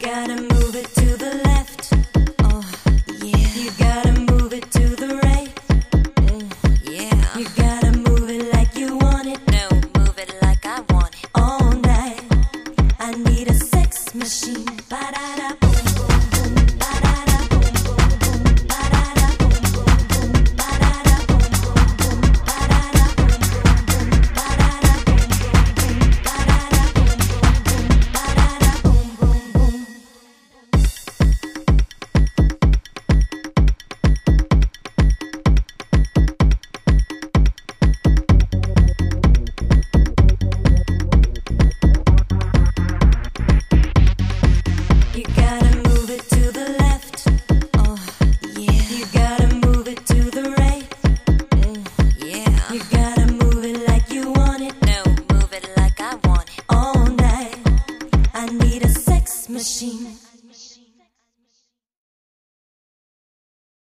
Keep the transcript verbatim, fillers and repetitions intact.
gotta move it to the left. Oh, yeah. You gotta move it to the right. Mm, yeah. You gotta move it like you want it. No, move it like I want it. All night. I need a sex machine. Ba-da-da, boom, boom, boom. Ba-da-da, boom, boom, boom. Ba-da-da, boom, boom, boom. Ba-da-da, boom, boom, boom. Ba-da-da, boom, boom, boom. Ba-da-da, boom, boom, boom. Ba-da-da, boom, boom, boom. Ba-da-da, boom, boom, boom. You gotta move it to the left. Oh, yeah. You gotta move it to the right. Mm, yeah. You gotta move it like you want it. No, move it like I want it. All night. I need a sex machine.